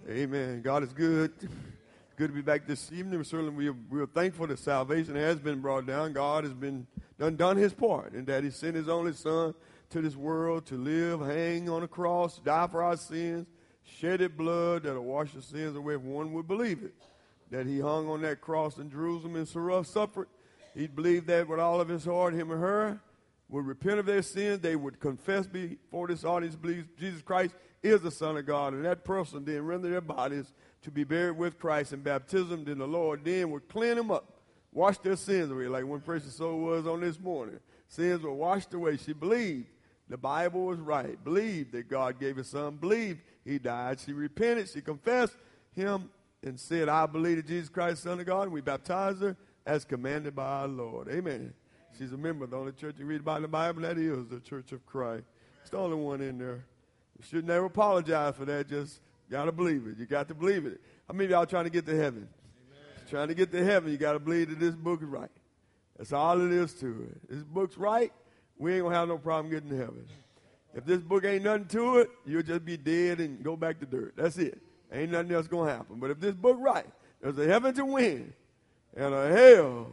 Amen. God is good. Good to be back this evening. Certainly we are thankful that salvation has been brought down. God has been done his part in that he sent his only son to this world to live, hang on a cross, die for our sins, shedded blood that'll wash the sins away if one would believe it. That he hung on that cross in Jerusalem and suffered. He'd believe that with all of his heart, him and her would repent of their sins. They would confess before this audience, believe Jesus Christ is the Son of God. And that person then render their bodies to be buried with Christ in baptism. Then the Lord then would clean them up, wash their sins away, like one person's soul was on this morning. Sins were washed away. She believed the Bible was right, believed that God gave his son, believed he died. She repented, she confessed him and said, I believe that Jesus Christ is the Son of God, and we baptized her as commanded by our Lord. Amen. She's a member of the only church you read about in the Bible, that is the Church of Christ. It's the only one in there. You should never apologize for that. Just got to believe it. You got to believe it. How many of y'all trying to get to heaven? Amen. Trying to get to heaven, you got to believe that this book is right. That's all it is to it. This book's right, we ain't going to have no problem getting to heaven. If this book ain't nothing to it, you'll just be dead and go back to dirt. That's it. Ain't nothing else going to happen. But if this book right, there's a heaven to win and a hell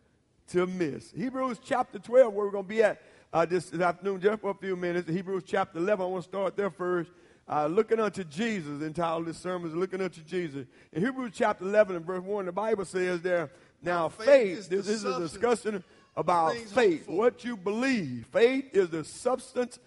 to miss. Hebrews chapter 12, where we're going to be at this afternoon, just for a few minutes. Hebrews chapter 11, I want to start there first. Looking unto Jesus, entitled this sermon is Looking Unto Jesus. In Hebrews chapter 11 and verse 1, the Bible says there, now faith, this is a discussion about faith, what you believe. Faith is the substance,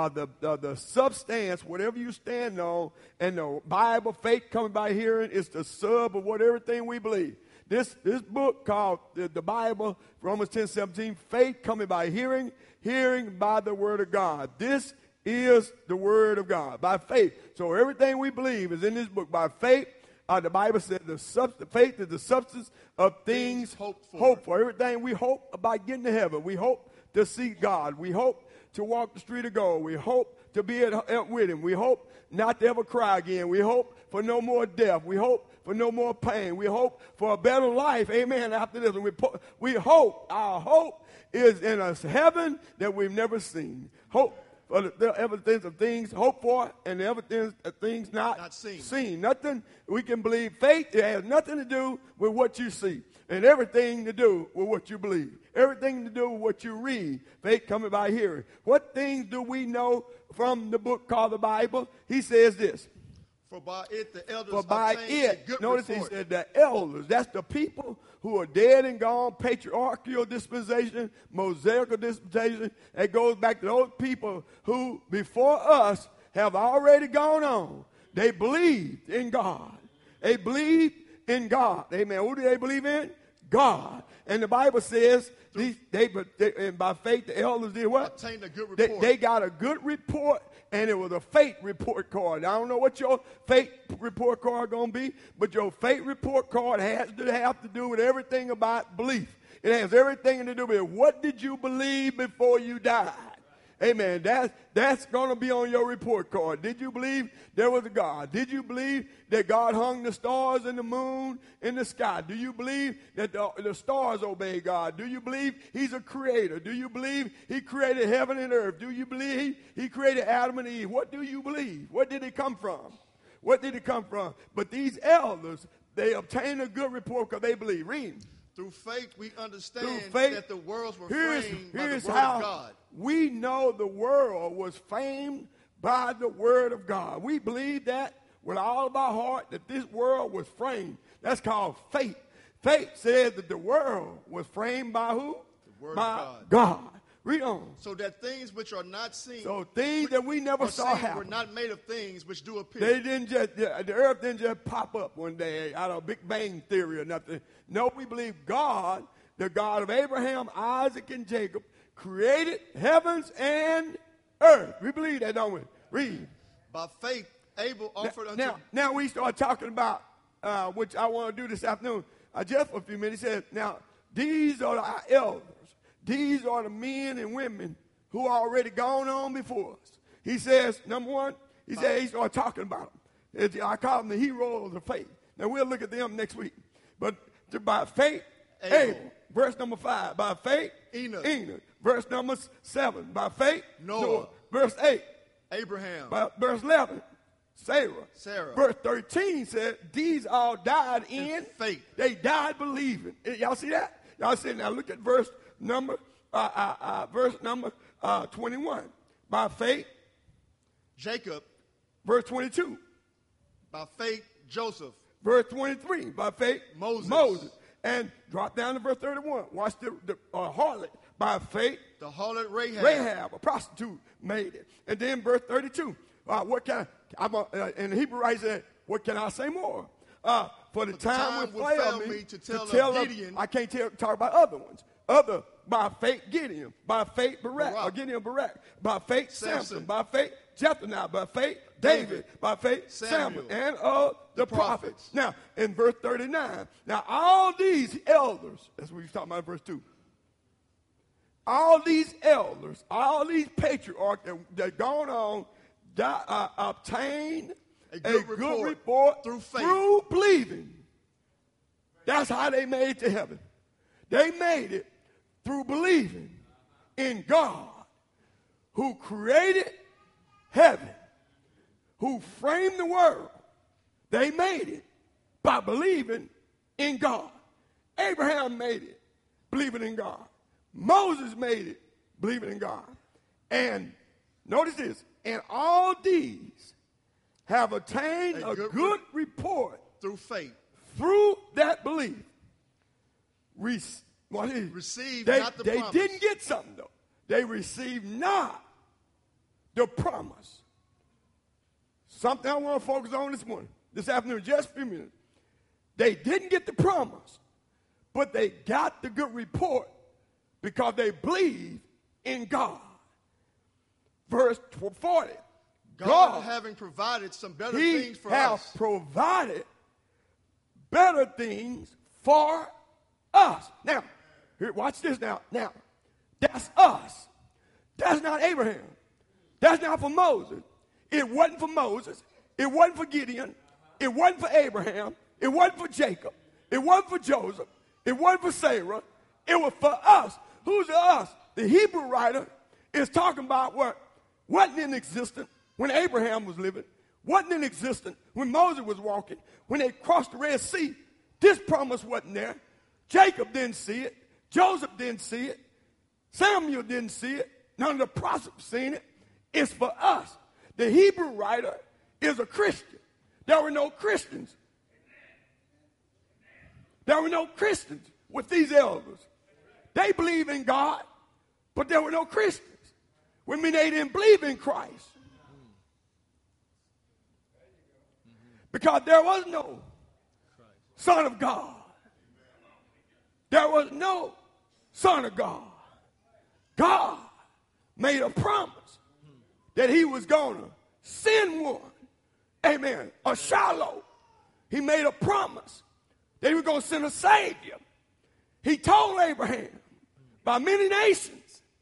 the substance, whatever you stand on, and the Bible, faith coming by hearing, is the sub of what everything we believe. This book called the Bible, Romans 10:17, faith coming by hearing, hearing by the word of God. This is the word of God, by faith. So everything we believe is in this book. By faith, the Bible said faith is the substance of things hoped for. Everything we hope about getting to heaven. We hope to see God. We hope to walk the street of gold. We hope to be with him. We hope not to ever cry again. We hope for no more death. We hope for no more pain. We hope for a better life. Amen. After this, we hope. Our hope is in a heaven that we've never seen. Hope for the evidence of things hoped for and the evidence of things not seen. Nothing we can believe. Faith, it has nothing to do with what you see and everything to do with what you believe. Everything to do with what you read. Faith coming by hearing. What things do we know from the book called the Bible? He says this. For by it the elders obtained a good notice report. He said the elders, that's the people who are dead and gone, patriarchal dispensation, mosaical dispensation. It goes back to those people who before us have already gone on. They believed in God. They believed in God. Amen. Who do they believe in? God. And the Bible says and by faith the elders did what? Obtained a good report. They got a good report, and it was a faith report card. I don't know what your faith report card going to be, but your faith report card has to have to do with everything about belief. It has everything to do with what did you believe before you died. Amen. That's going to be on your report card. Did you believe there was a God? Did you believe that God hung the stars and the moon in the sky? Do you believe that the stars obey God? Do you believe he's a creator? Do you believe he created heaven and earth? Do you believe he created Adam and Eve? What do you believe? Where did it come from? What did it come from? But these elders, they obtained a good report because they believe. Read. Through faith, we understand that the worlds were framed by the word of God. We know the world was framed by the word of God. We believe that with all of our heart that this world was framed. That's called faith. Faith says that the world was framed by who? The word by of God. Read on. So that things which are not seen, so things that we never saw happen, were not made of things which do appear. They didn't just, the earth didn't just pop up one day out of a Big Bang theory or nothing. No, we believe God, the God of Abraham, Isaac, and Jacob, created heavens and earth. We believe that, don't we? Read. By faith, Abel offered unto... Now we start talking about, which I want to do this afternoon, just for a few minutes. He says, now, these are our elders. These are the men and women who are already gone on before us. He says, number one, he started talking about them. I call them the heroes of faith. Now, we'll look at them next week. But by faith, Abel. Verse number 5, by faith, Enoch. Verse number 7, by faith, Noah. Verse 8, Abraham. By verse 11, Sarah. Verse 13 said, these all died in faith. They died believing. Y'all see that? Y'all see? Now look at verse number 21. By faith, Jacob. Verse 22. By faith, Joseph. Verse 23. By faith, Moses. And drop down to verse 31. Watch the harlot. By faith, the harlot Rahab, a prostitute, made it. And then verse 32. What can and the Hebrew writer said, what can I say more? For the time will fail me to tell of Gideon. I can't talk about other ones. By faith, Gideon. By faith, Barak. Gideon, Barak. By faith, Samson. By faith, Jephthah. By faith, David. By faith, Samuel. And the prophets. Now, in verse 39. Now, all these elders, that's what he's talking about in verse 2. All these elders, all these patriarchs that gone on, obtained a good report through faith. Through believing. That's how they made it to heaven. They made it through believing in God, who created heaven, who framed the world. They made it by believing in God. Abraham made it believing in God. Moses made it believing in God. And notice this, and all these have attained a good report through faith. Through that belief. Received not the promise. They didn't get something, though. They received not the promise. Something I want to focus on this afternoon, just a few minutes. They didn't get the promise, but they got the good report because they believed in God. Verse 40. God having provided some better things for us. He has provided better things for us. Now, here, watch this now. Now, that's us. That's not Abraham. That's not for Moses. It wasn't for Moses. It wasn't for Gideon. It wasn't for Abraham. It wasn't for Jacob. It wasn't for Joseph. It wasn't for Sarah. It was for us. Who's the us? The Hebrew writer is talking about what wasn't in existence when Abraham was living, wasn't in existence when Moses was walking. When they crossed the Red Sea, this promise wasn't there. Jacob didn't see it. Joseph didn't see it. Samuel didn't see it. None of the prophets seen it. It's for us. The Hebrew writer is a Christian. There were no Christians. There were no Christians with these elders. They believe in God, but there were no Christians. Which means they didn't believe in Christ. Because there was no Son of God. There was no Son of God. God made a promise that he was going to send one. Amen. A Shiloh. He made a promise that he was going to send a Savior. He told Abraham by many nations.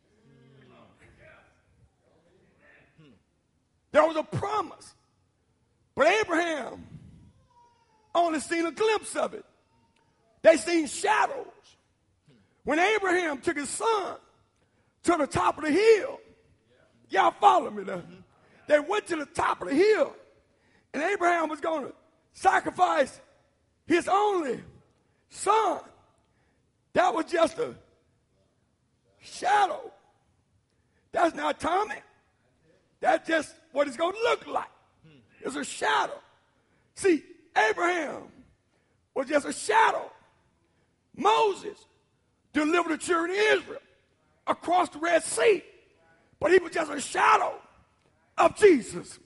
There was a promise. But Abraham only seen a glimpse of it. They seen shadows. When Abraham took his son to the top of the hill, y'all follow me there? They went to the top of the hill, and Abraham was going to sacrifice his only son. That was just a shadow. That's not Tommy. That's just what it's going to look like. It's a shadow. See, Abraham was just a shadow. Moses delivered the children of Israel across the Red Sea, but he was just a shadow of Jesus.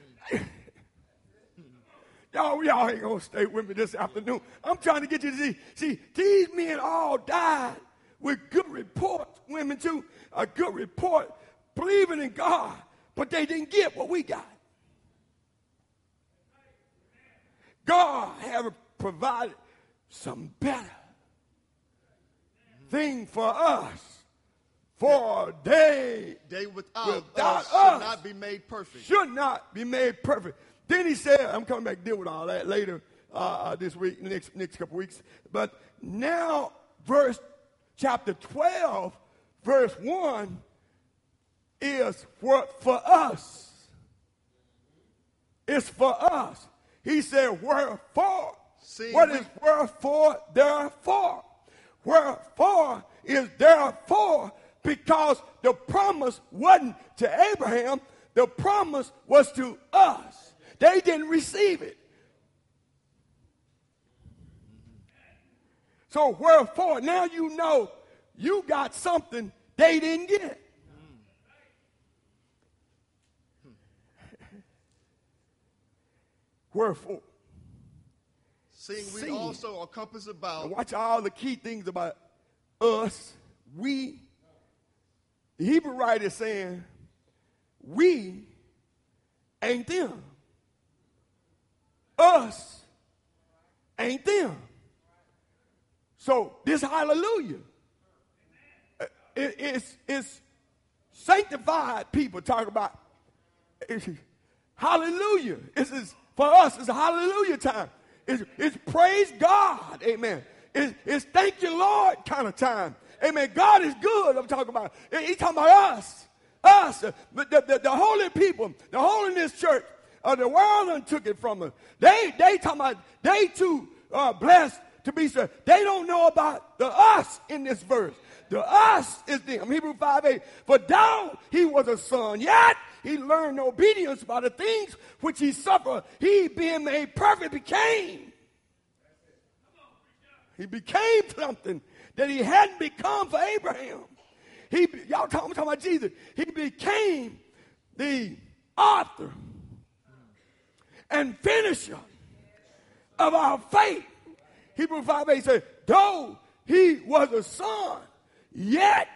Y'all ain't going to stay with me this afternoon. I'm trying to get you to see, these men all died with good reports, women too, a good report, believing in God, but they didn't get what we got. God had provided some better thing for us. For they without us should not be made perfect. Should not be made perfect. Then he said, I'm coming back to deal with all that later this week, next couple weeks. But now, chapter 12, verse 1 is for us. It's for us. He said, wherefore. What is wherefore? Therefore. Wherefore is therefore, because the promise wasn't to Abraham, the promise was to us. They didn't receive it. So wherefore, now you know you got something they didn't get. Wherefore. Seeing we also are compassed about. And watch all the key things about us, we. The Hebrew writer is saying, we ain't them. Us ain't them. So this hallelujah, it's sanctified people talk about. Hallelujah. For us, it's a hallelujah time. It's praise God. Amen. It's thank you, Lord kind of time. Amen. God is good. I'm talking about. He's talking about us. Us. The holy people. The holiness church. The world took it from us. They talking about they too are blessed to be saved. They don't know about the us in this verse. The us is them. Hebrew 5:8. For though he was a son, yet he learned obedience by the things which he suffered. He being made perfect became. He became something that he hadn't become for Abraham. Y'all talking about Jesus. He became the author and finisher of our faith. Hebrew 5:8 says, though he was a son, yet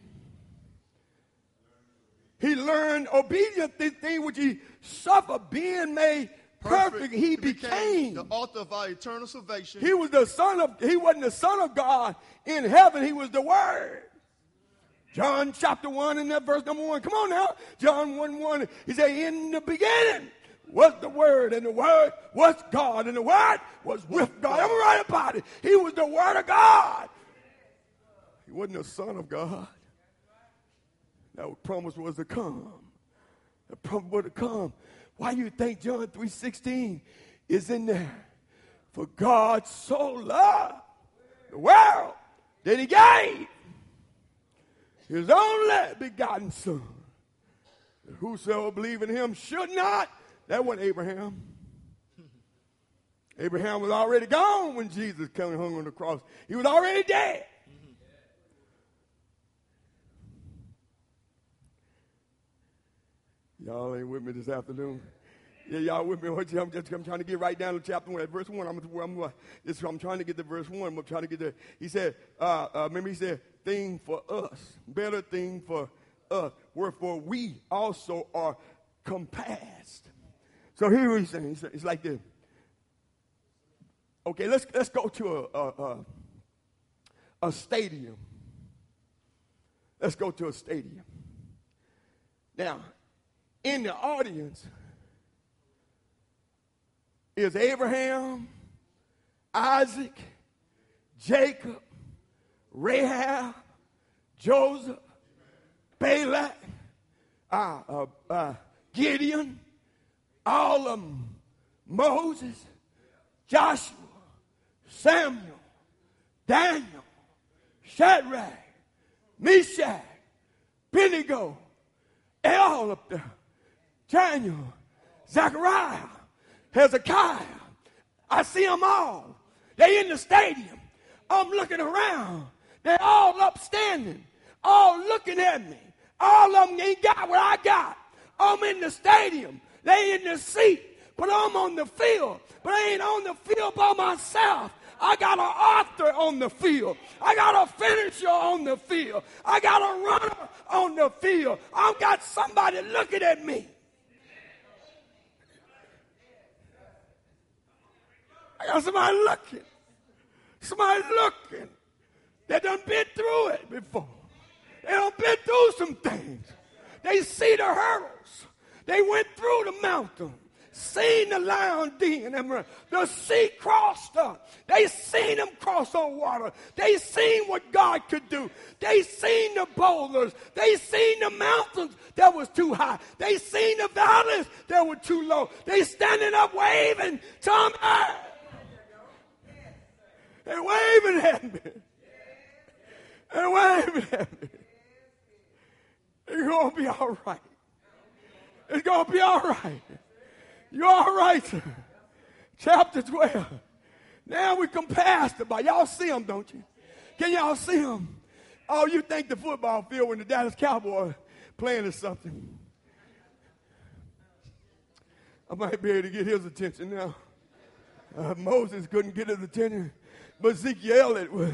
he learned obedience, this thing which he suffered, being made perfect. He became the author of our eternal salvation. He wasn't the son of God in heaven. He was the Word. John chapter 1 and that verse number 1. Come on now. John 1:1. He said, in the beginning was the Word, and the Word was God, and the Word was with God. I'm right about it. He was the Word of God. He wasn't the Son of God. That promise was to come. The promise was to come. Why do you think John 3:16 is in there? For God so loved the world that he gave his only begotten Son. That whosoever believe in him should not. That wasn't Abraham. Abraham was already gone when Jesus came and hung on the cross. He was already dead. Y'all ain't with me this afternoon? Yeah, y'all with me? I'm trying to get right down to chapter 1. Verse 1, I'm trying to get to verse 1. I'm trying to get there. He said, remember he said, thing for us, better thing for us, wherefore we also are compassed. So here he's saying, it's like this. Okay, let's go to a stadium. Let's go to a stadium. Now, in the audience is Abraham, Isaac, Jacob, Rahab, Joseph, Balak, Gideon, all of them, Moses, Joshua, Samuel, Daniel, Shadrach, Meshach, Abednego, they all up there. Daniel, Zechariah, Hezekiah. I see them all. They in the stadium. I'm looking around. They're all upstanding, all looking at me. All of them ain't got what I got. I'm in the stadium. They in the seat, but I'm on the field. But I ain't on the field by myself. I got an author on the field. I got a finisher on the field. I got a runner on the field. I've got somebody looking at me. I got somebody looking. Somebody looking. They done been through it before. They done been through some things. They see the hurdles. They went through the mountain. seen the lion den. The sea crossed up. They seen them cross on water. They seen what God could do. They seen the boulders. They seen the mountains that was too high. They seen the valleys that were too low. They standing up waving. Tom, they're waving at me. They're waving at me. It's going to be all right. It's going to be all right. You're all right. Chapter 12. Now we come past the ball. Y'all see them, don't you? Can y'all see them? Oh, you think the football field when the Dallas Cowboys playing or something. I might be able to get his attention now. Moses couldn't get his attention, but Ezekiel it would.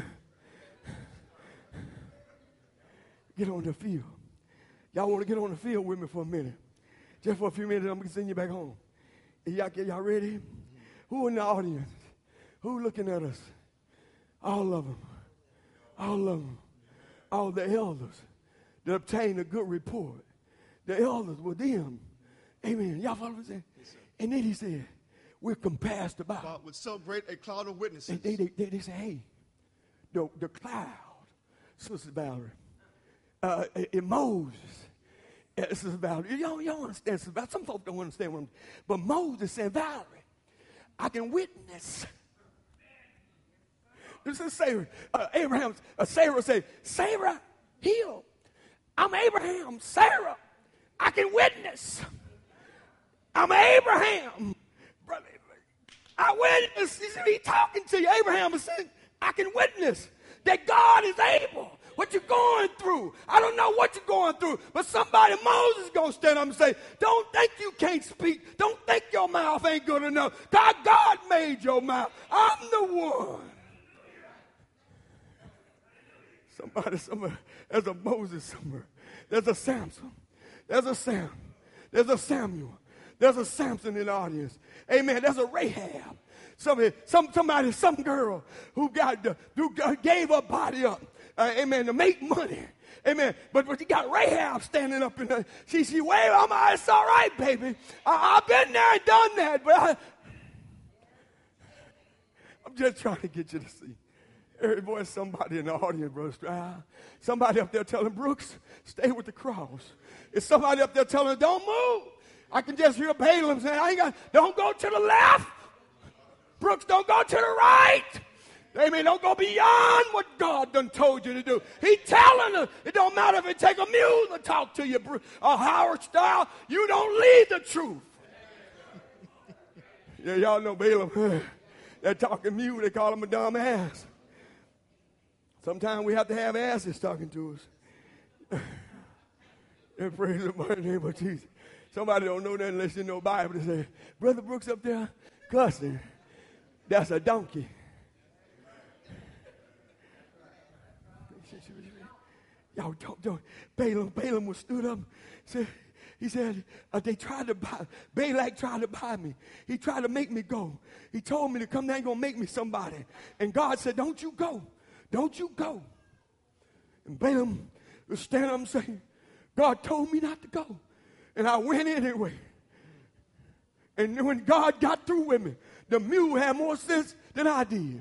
Get on the field. Y'all want to get on the field with me for a minute? Just for a few minutes, I'm going to send you back home. Y'all ready? Who in the audience? Who looking at us? All of them. All of them. All the elders that obtained a good report. The elders were them. Amen. Y'all follow what I'm saying? Yes, and then he said, we're compassed about. With so great a cloud of witnesses. They say, hey, the cloud, Sister Valerie, Moses, Sister Valerie, y'all understand, Sister Valerie. Some folks don't understand what I'm saying. But Moses said, Valerie, I can witness. This is Sarah. Sarah said, Sarah, heal. I'm Abraham. Sarah, I can witness. I'm Abraham. Brother, I witness. He's talking to you. Abraham is saying, I can witness that God is able. What you're going through. I don't know what you're going through, but somebody, Moses, is going to stand up and say, don't think you can't speak. Don't think your mouth ain't good enough. God made your mouth. I'm the one. Somebody, there's a Moses somewhere. There's a Samson. There's a Sam. There's a Samuel. There's a Samson in the audience. Amen. There's a Rahab. Some girl who gave her body up. Amen, to make money. Amen. But you got Rahab standing up in there. She waved. It's all right, baby. I've been there and done that. But I'm just trying to get you to see. Every voice, somebody in the audience, Brother Stroud. Somebody up there telling Brooks, stay with the cross. It's somebody up there telling, don't move. I can just hear Balaam saying, don't go to the left. Brooks, don't go to the right. Amen. Don't go beyond what God done told you to do. He's telling us, it don't matter if it take a mule to talk to you, Howard Style. You don't leave the truth. Yeah, y'all know Balaam. That talking mule, they call him a dumb ass. Sometimes we have to have asses talking to us. And praise the mighty name of Jesus. Somebody don't know that unless you know Bible. They say, Brother Brooks up there cussing. That's a donkey. Y'all don't. Balaam was stood up. He said, Balak tried to buy me. He tried to make me go. He told me to come down, going to make me somebody. And God said, don't you go. Don't you go. And Balaam was standing up and saying, God told me not to go. And I went anyway. And when God got through with me, the mule had more sense than I did.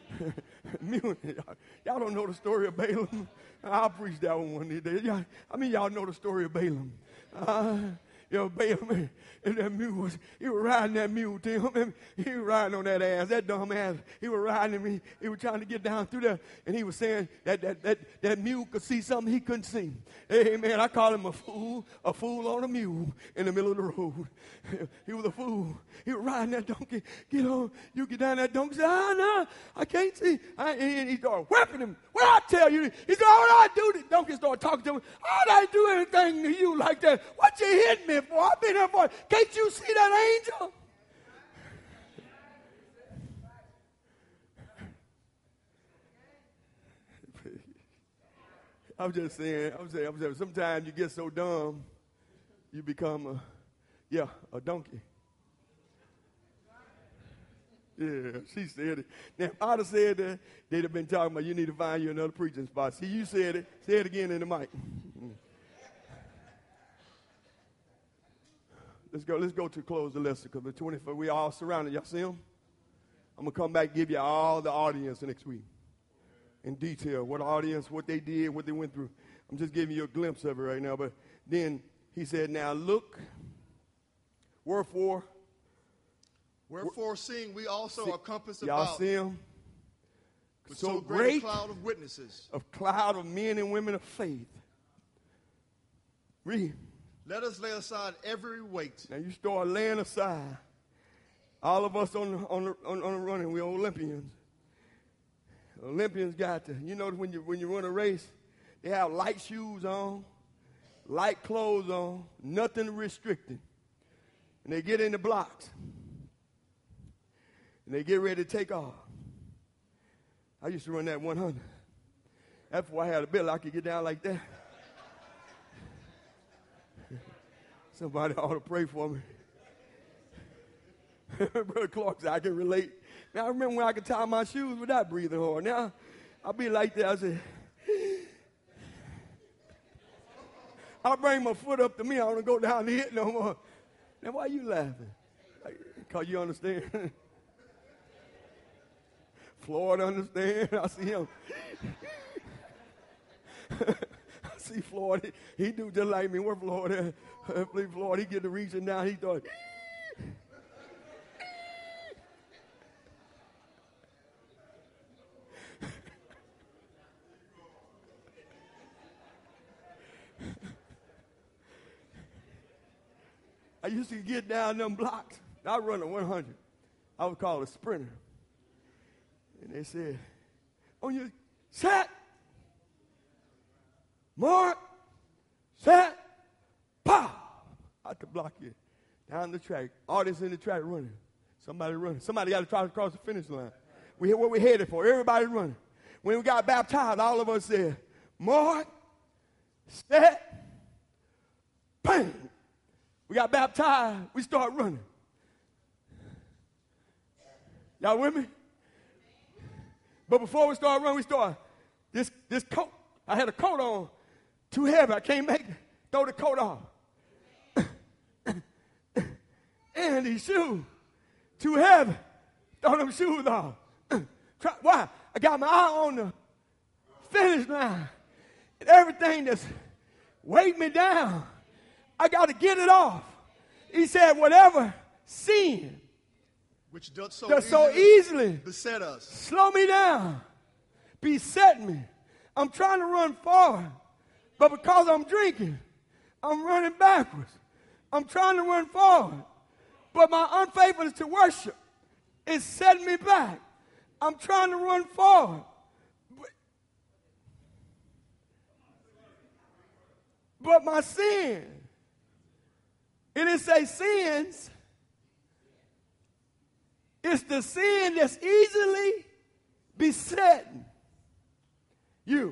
Y'all don't know the story of Balaam. I'll preach that one day. Y'all know the story of Balaam. Balaam, and that mule he was riding that mule to him. He was riding on that ass, that dumb ass. He was riding him. He was trying to get down through there, and he was saying that mule could see something he couldn't see. Amen. I call him a fool on a mule in the middle of the road. He was a fool. He was riding that donkey. Get on, you get down that donkey. Say, no, I can't see. And he started whipping him. Well, I tell you, he said, all I do, the donkey started talking to him. All I do anything to you like that. What you hit me for? I've been here for. Can't you see that angel? I'm just saying, sometimes you get so dumb, you become a donkey. Yeah, she said it. Now, if I'd have said that, they'd have been talking about you need to find you another preaching spot. See, you said it. Say it again in the mic. Let's go to close the lesson because the 24, we all surrounded. Y'all see them? I'm going to come back and give you all the audience next week in detail. What audience, what they did, what they went through. I'm just giving you a glimpse of it right now. But then he said, now look, wherefore seeing we also are compassed y'all about see him? with so great a cloud of witnesses. A cloud of men and women of faith. Read. Let us lay aside every weight. Now you start laying aside. All of us on the running, we're Olympians. Olympians got to, you know, when you run a race, they have light shoes on, light clothes on, nothing restricting. And they get in the blocks. And they get ready to take off. I used to run that 100. That's before I had a bill, I could get down like that. Somebody ought to pray for me. Brother Clark said, I can relate. Now, I remember when I could tie my shoes without breathing hard. Now, I'll be like that. I said, I'll bring my foot up to me. I don't go down the hit no more. Now, why are you laughing? Because you understand. Floyd understand. I see him. I see Floyd. He do just like me. Where Floyd at? Floyd, he get the reaching down. He thought. I used to get down them blocks. I run a 100. I was called a sprinter. And they said, on your set, mark, set, pow. Out the block here, down the track. Artists in the track running. Somebody running. Somebody got to try to cross the finish line. We what we headed for. Everybody running. When we got baptized, all of us said, mark, set, bang. We got baptized. We start running. Y'all with me? But before we start running, we start this coat. I had a coat on, too heavy. I can't make it. Throw the coat off. And these shoes, too heavy. Throw them shoes off. Why? I got my eye on the finish line. And everything that's weighing me down, I got to get it off. He said, whatever sin which does so easily beset us, slow me down, beset me. I'm trying to run forward, but because I'm drinking, I'm running backwards. I'm trying to run forward, but my unfaithfulness to worship is setting me back. I'm trying to run forward. But my sin, it didn't say sins. It's the sin that's easily besetting you.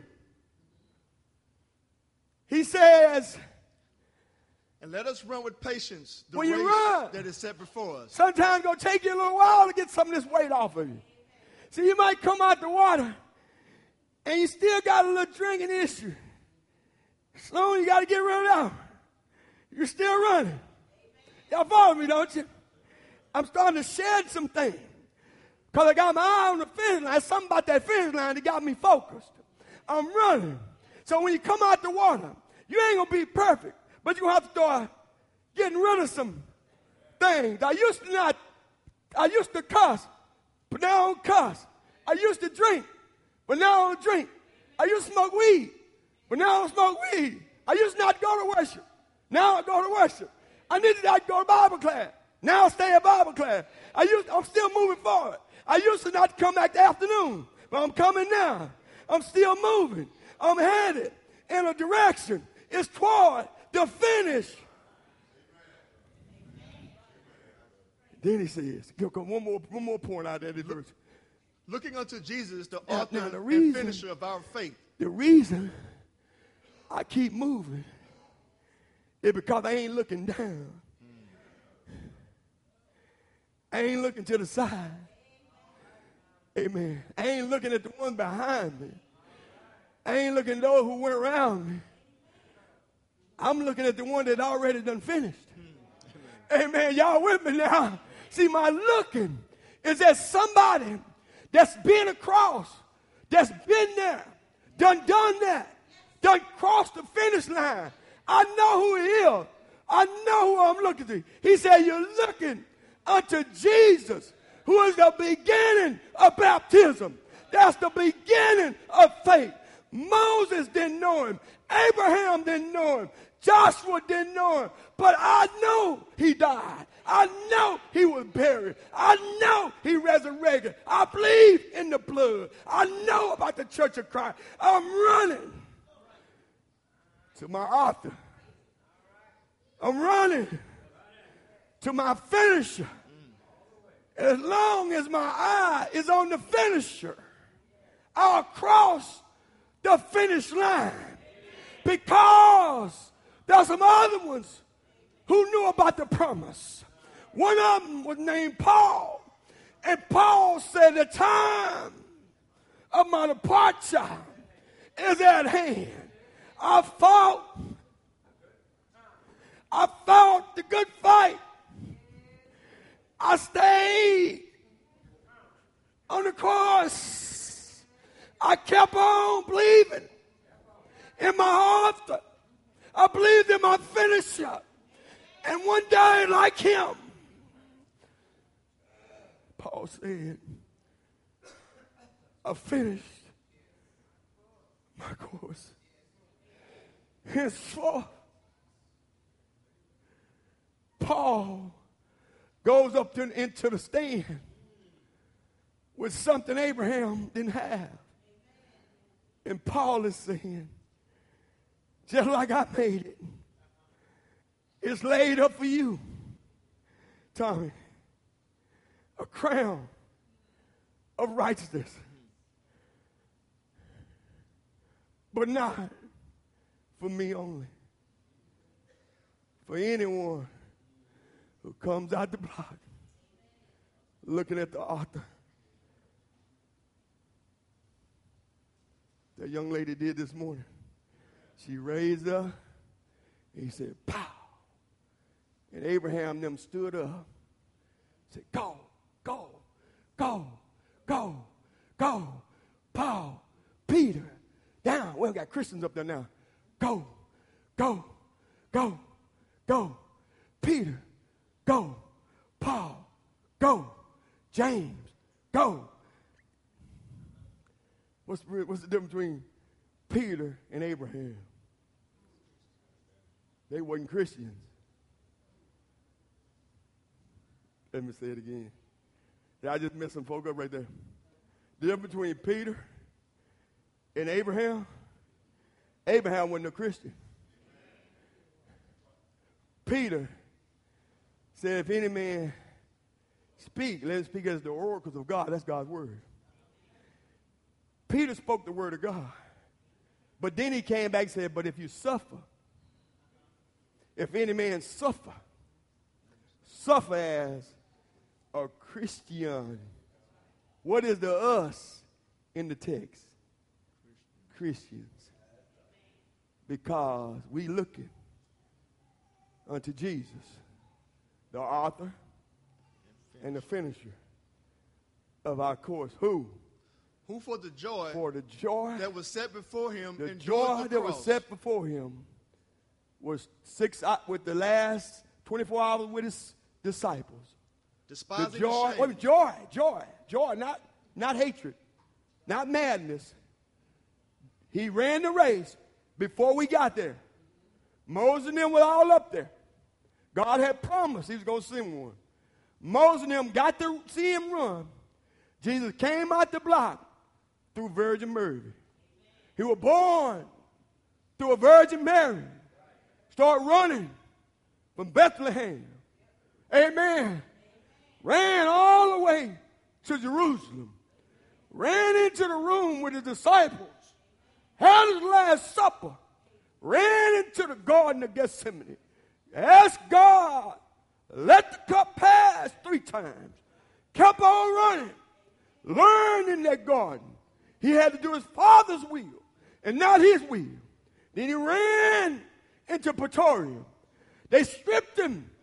He says, and let us run with patience the when race you run, that is set before us. Sometimes it's going to take you a little while to get some of this weight off of you. See, you might come out the water and you still got a little drinking issue. So you got to get rid of that. You're still running. Y'all follow me, don't you? I'm starting to shed some things because I got my eye on the finish line. Something about that finish line that got me focused. I'm running. So when you come out the water, you ain't going to be perfect, but you're going to have to start getting rid of some things. I used to cuss, but now I don't cuss. I used to drink, but now I don't drink. I used to smoke weed, but now I don't smoke weed. I used to not go to worship. Now I go to worship. I need to not go to Bible class. Now I stay at Bible class. I'm still moving forward. I used to not come back the afternoon, but I'm coming now. I'm still moving. I'm headed in a direction. It's toward the finish. Then he says, one more point out there. Looking unto Jesus, the author and finisher of our faith. The reason I keep moving is because I ain't looking down. I ain't looking to the side. Amen. I ain't looking at the one behind me. I ain't looking at those who went around me. I'm looking at the one that already done finished. Amen. Y'all with me now? See, my looking is at somebody that's been across, that's been there, done that, done crossed the finish line. I know who he is. I know who I'm looking to. He said, you're looking unto Jesus, who is the beginning of baptism. That's the beginning of faith. Moses didn't know him. Abraham didn't know him. Joshua didn't know him. But I know he died. I know he was buried. I know he resurrected. I believe in the blood. I know about the Church of Christ. I'm running to my author. I'm running to my finisher. As long as my eye is on the finisher, I'll cross the finish line. Because there's some other ones who knew about the promise. One of them was named Paul. And Paul said, the time of my departure is at hand. I fought the good fight. I stayed on the cross. I kept on believing in my author. I believed in my finisher. And one day, like him, Paul said, I finished my course. Henceforth, Paul goes up into the stand with something Abraham didn't have. And Paul is saying, just like I made it, it's laid up for you, Tommy, a crown of righteousness. But not for me only. For anyone who comes out the block looking at the author. That young lady did this morning. She raised up, and he said, pow. And Abraham them stood up, said, go, go, go, go, go. Paul, Peter, down. We got Christians up there now. Go, go, go, go. Peter, go. Paul, go. James, go. What's the difference between Peter and Abraham? They weren't Christians. Let me say it again. Yeah, I just messed some folk up right there. The difference between Peter and Abraham, Abraham wasn't a Christian. Peter said, if any man speak, let him speak as the oracles of God. That's God's word. Peter spoke the word of God. But then he came back and said, but if you suffer, if any man suffer as a Christian. What is the us in the text? Christians. Because we looking unto Jesus, the author and the finisher of our course. Who for the joy that was set before him, the joy that was set before him was with the last 24 hours with his disciples. Despising the joy, not hatred, not madness. He ran the race before we got there. Moses and them were all up there. God had promised he was going to send one. Moses and them got to see him run. Jesus came out the block through Virgin Mary. He was born through a Virgin Mary. Start running from Bethlehem. Amen. Ran all the way to Jerusalem. Ran into the room with his disciples. Had his last supper. Ran into the Garden of Gethsemane. Asked God, let the cup pass 3 times. Kept on running. Learned in that garden. He had to do his Father's will and not his will. Then he ran into Praetorium. They stripped him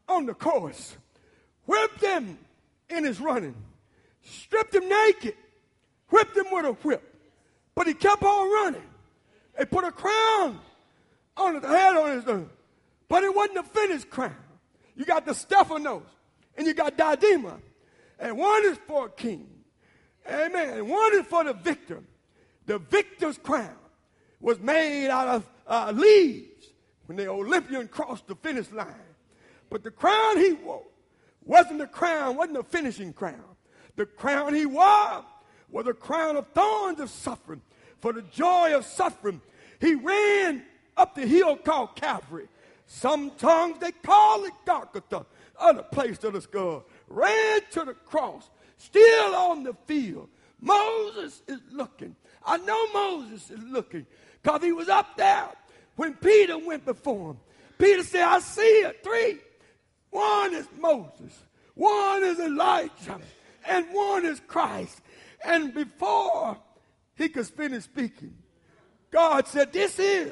on the course, whipped him in his running, stripped him naked, whipped him with a whip. But he kept on running. They put a crown on his head on his head. But it wasn't a finished crown. You got the Stephanos and you got diadema. And one is for a king. Amen. And one is for the victor. The victor's crown was made out of leaves when the Olympian crossed the finish line. But the crown he wore wasn't a finishing crown. The crown he wore was a crown of thorns of suffering. For the joy of suffering, he ran up the hill called Calvary. Some tongues they call it Golgotha, other place of the skull. Ran to the cross, still on the field. Moses is looking. I know Moses is looking because he was up there when Peter went before him. Peter said, I see it, three. One is Moses, one is Elijah, and one is Christ. And before he could finish speaking, God said, this is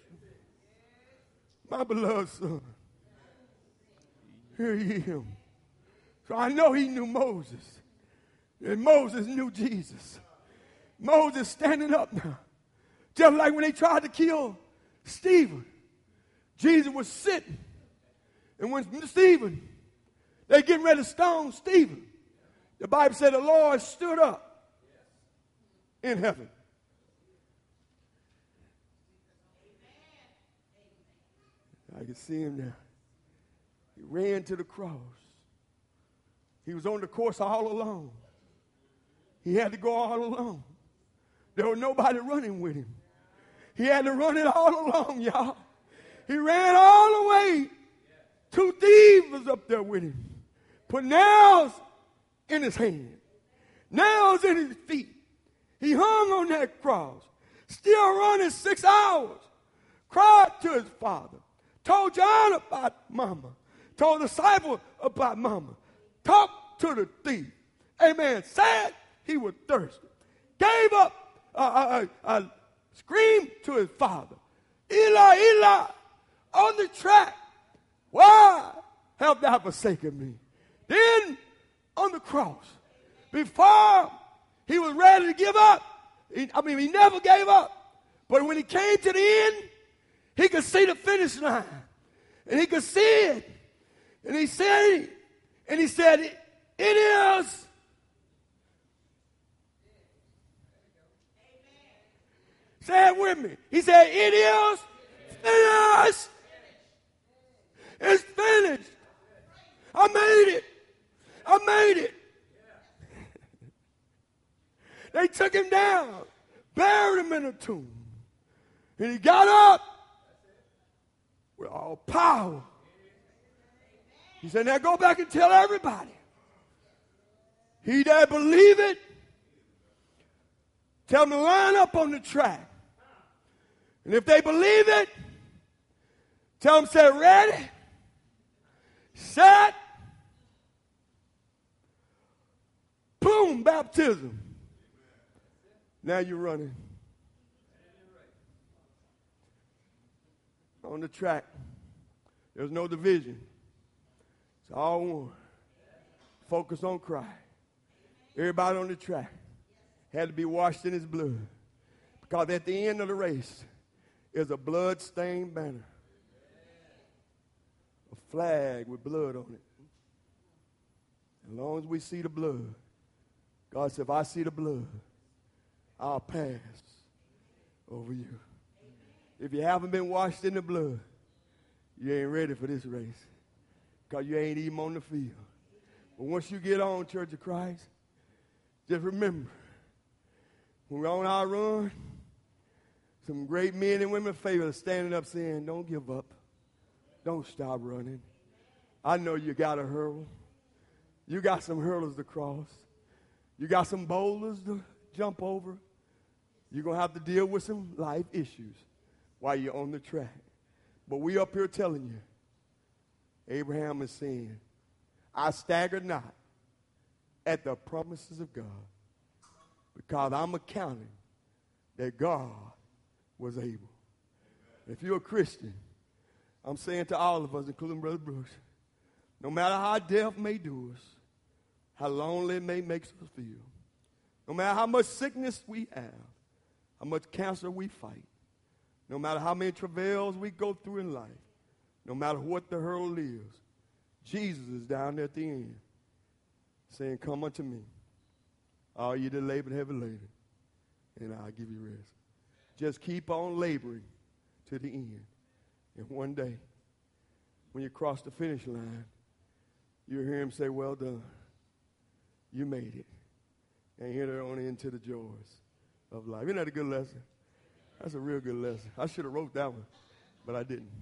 my beloved son. Hear ye him. So I know he knew Moses. And Moses knew Jesus. Moses standing up now. Just like when they tried to kill Stephen. Jesus was sitting. And when Stephen, they getting ready to stone Stephen, the Bible said the Lord stood up in heaven. I can see him now. He ran to the cross. He was on the course all alone. He had to go all alone. There was nobody running with him. He had to run it all alone, y'all. He ran all the way. Two thieves was up there with him. Put nails in his hand. Nails in his feet. He hung on that cross. Still running 6 hours. Cried to his father. Told John about mama. Told the disciple about mama. Talked to the thief. Amen. Said he was thirsty. Gave up, screamed to his father. Eli, Eli, on the track. Why have thou forsaken me? Then on the cross, before he was ready to give up, he never gave up. But when he came to the end, he could see the finish line. And he could see it. And he said, it is. Say it with me. He said, it is finished. It's finished. I made it. I made it. They took him down, buried him in a tomb. And he got up with all power. He said, now go back and tell everybody. He that believe it, tell them to line up on the track. And if they believe it, tell them, say, ready, set, boom, baptism. Now you're running. On the track, there's no division. It's all one. Focus on Christ. Everybody on the track had to be washed in his blood. Because at the end of the race is a blood-stained banner. A flag with blood on it. As long as we see the blood, God said, if I see the blood, I'll pass over you. If you haven't been washed in the blood, you ain't ready for this race. Because you ain't even on the field. But once you get on, Church of Christ, just remember, when we're on our run, some great men and women of faith are standing up saying, don't give up. Don't stop running. I know you got a hurdle. You got some hurdles to cross. You got some boulders to jump over. You're going to have to deal with some life issues while you're on the track. But we up here telling you, Abraham is saying, I stagger not at the promises of God because I'm accounting that God was able. If you're a Christian, I'm saying to all of us, including Brother Brooks, No matter how death may do us, how lonely it may make us feel, no matter how much sickness we have, how much cancer we fight, no matter how many travails we go through in life, no matter what the hurdle is, Jesus is down there at the end saying, come unto me, all you that labor and heavy laden, and I'll give you rest. Just keep on laboring to the end. And one day, when you cross the finish line, you'll hear him say, well done. You made it. And enter on into the joys of life. Isn't that a good lesson? That's a real good lesson. I should have wrote that one, but I didn't.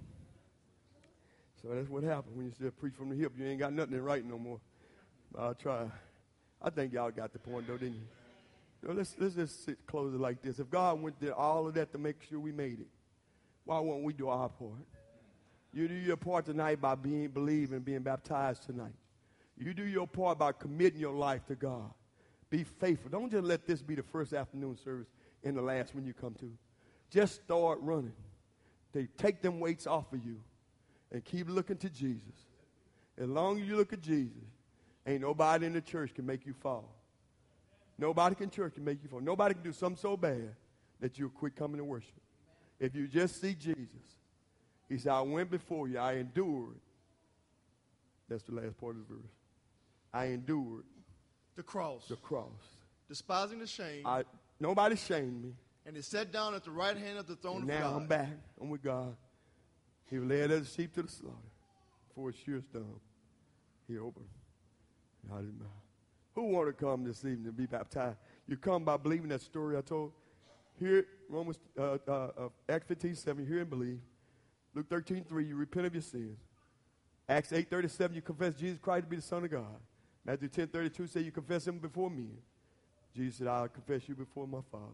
So that's what happened when you still preach from the hip. You ain't got nothing to write no more. I'll try. I think y'all got the point, though, didn't you? So let's just close it like this. If God went through all of that to make sure we made it, why won't we do our part? You do your part tonight by believing and being baptized tonight. You do your part by committing your life to God. Be faithful. Don't just let this be the first afternoon service and the last one you come to. Just start running. They take them weights off of you and keep looking to Jesus. As long as you look at Jesus, ain't nobody in the church can make you fall. Nobody in church can make you fall. Nobody can do something so bad that you'll quit coming to worship. If you just see Jesus, he said, I went before you. I endured. That's the last part of the verse. I endured. The cross. The cross. Despising the shame. Nobody shamed me. And is set down at the right hand of the throne of God. Now I'm back. I'm with God. He led as a sheep to the slaughter. Before his shears done, he opened. Not his mouth. Who want to come this evening to be baptized? You come by believing that story I told. Hear Romans, Acts 15:7. Hear and believe. Luke 13:3. You repent of your sins. Acts 8:37. You confess Jesus Christ to be the Son of God. Matthew 10:32 say you confess him before men. Jesus said, I'll confess you before my Father.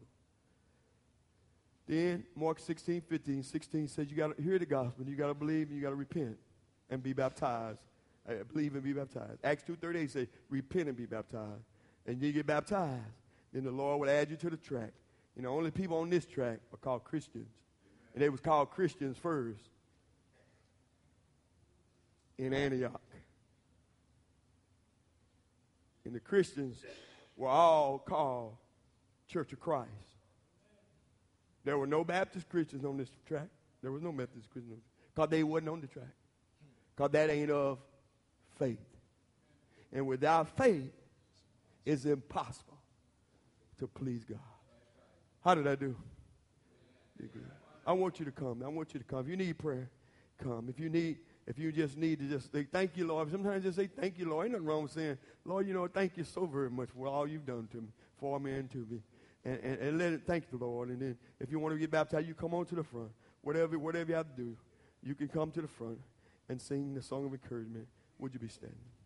Then Mark 16 says you got to hear the gospel. You got to believe and you got to repent and be baptized. Believe and be baptized. Acts 2:38 say repent and be baptized. And you get baptized, then the Lord will add you to the track. You know, only people on this track are called Christians. And they was called Christians first in Antioch. And the Christians were all called Church of Christ. There were no Baptist Christians on this track. There was no Methodist Christians because they wasn't on the track. Because that ain't of faith. And without faith, it's impossible to please God. How did I do? I want you to come. I want you to come. If you need prayer, come. If you just need to just say, thank you, Lord. Sometimes just say, thank you, Lord. Ain't nothing wrong with saying, Lord, you know, thank you so very much for all you've done to me, for me and to me. And let it thank the Lord. And then if you want to get baptized, you come on to the front. Whatever you have to do, you can come to the front and sing the song of encouragement. Would you be standing?